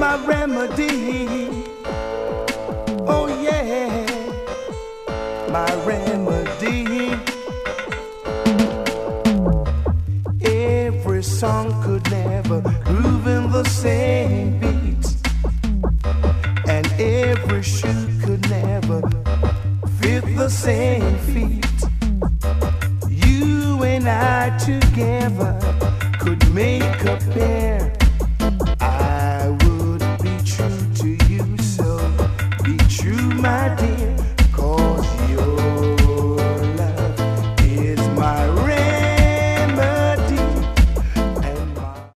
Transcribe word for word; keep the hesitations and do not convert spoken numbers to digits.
my remedy. Oh yeah, my remedy. Every song could never groove in the same beat, and every shoe could never fit the same feet. You and I together could make a pair